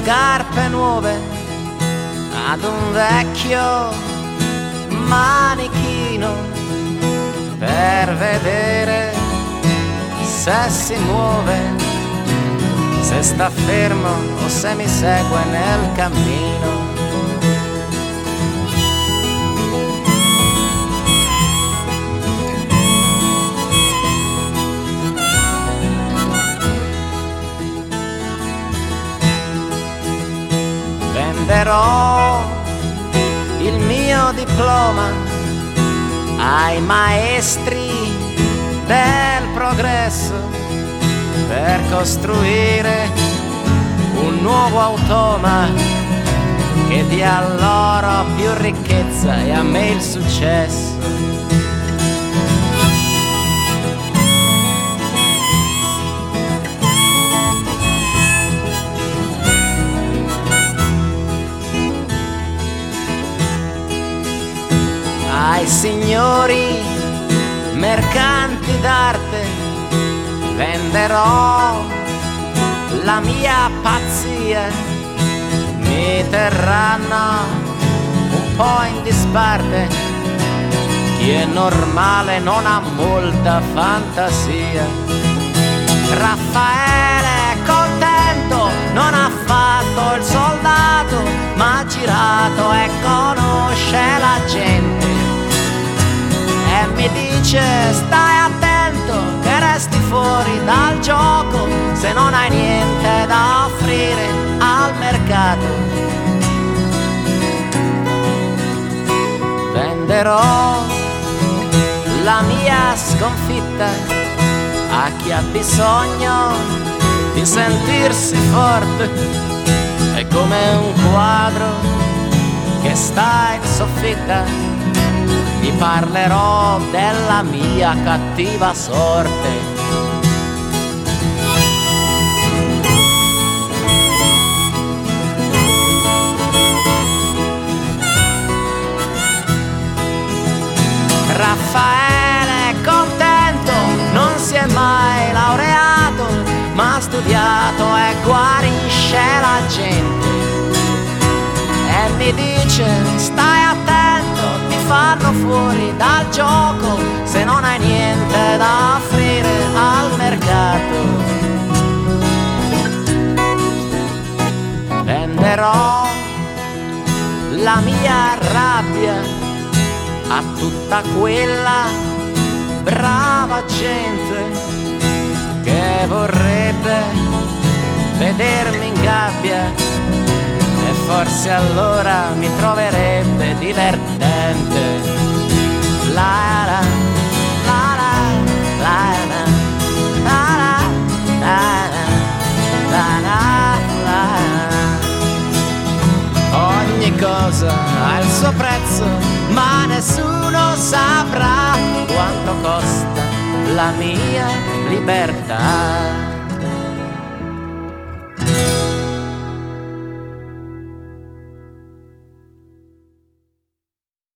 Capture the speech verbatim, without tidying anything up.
scarpe nuove ad un vecchio manichino per vedere se si muove, se sta fermo o se mi segue nel cammino. Venderò il mio diploma ai maestri del progresso per costruire un nuovo automa che dia loro più ricchezza e a me il successo. Ai signori mercanti d'arte venderò la mia pazzia, mi terranno un po' in disparte, chi è normale non ha molta fantasia. Raffaele è contento, non ha fatto il soldato, ma ha girato e conosce la gente. E mi dice stai attento che resti fuori dal gioco se non hai niente da offrire al mercato. Venderò la mia sconfitta a chi ha bisogno di sentirsi forte. È come un quadro che sta in soffitta, vi parlerò della mia cattiva sorte. Raffaele è contento, non si è mai laureato, ma ha studiato e guarisce la gente. E mi dice stai attento, ti fanno fuori dal gioco se non hai niente da offrire al mercato. Venderò la mia rabbia a tutta quella brava gente che vorrebbe vedermi in gabbia, e forse allora mi troverebbe divertente. La la la la la la la la la la. Ogni cosa ha il suo prezzo, ma nessuno saprà quanto costa la mia libertà.